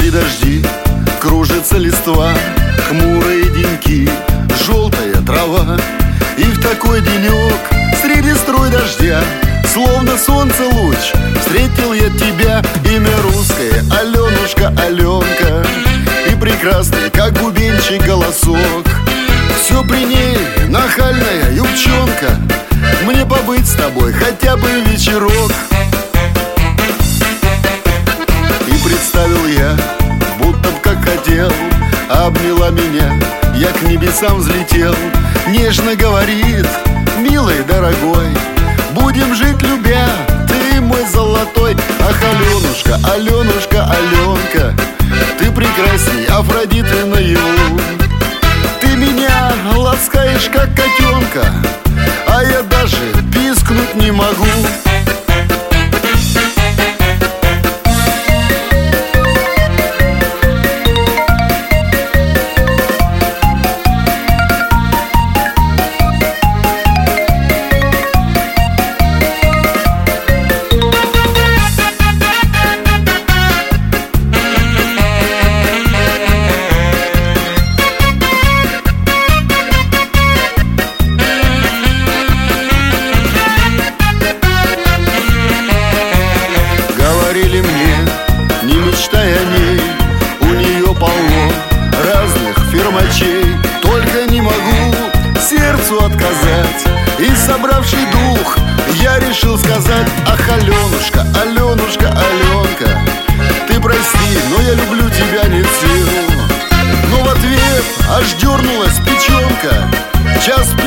Идут дожди, кружится листва, хмурые деньки, желтая трава. И в такой денек, среди струй дождя, словно солнце луч, встретил я тебя. Имя русское, Аленушка, Аленка, и прекрасный, как бубенчик, голосок. Все при ней, нахальная юбчонка, мне побыть с тобой хотя бы вечерок. И представил я, будто б как хотел, обняла меня, я к небесам взлетел. Нежно говорит: милый, дорогой, будем жить любя, ты мой золотой. Ах, Аленушка, Аленушка, Аленка, ты прекрасней Афродиты наяву. Ты меня ласкаешь, как котенка, а я даже пискнуть не могу. Говорили мне, не мечтай о ней, у нее полно разных фирмачей. Только не могу сердцу отказать, и, собравший дух, я решил сказать: ах, Аленушка, Аленушка, Аленка, ты прости, но я люблю тебя не в силу. Но в ответ аж дернулась печенка. Час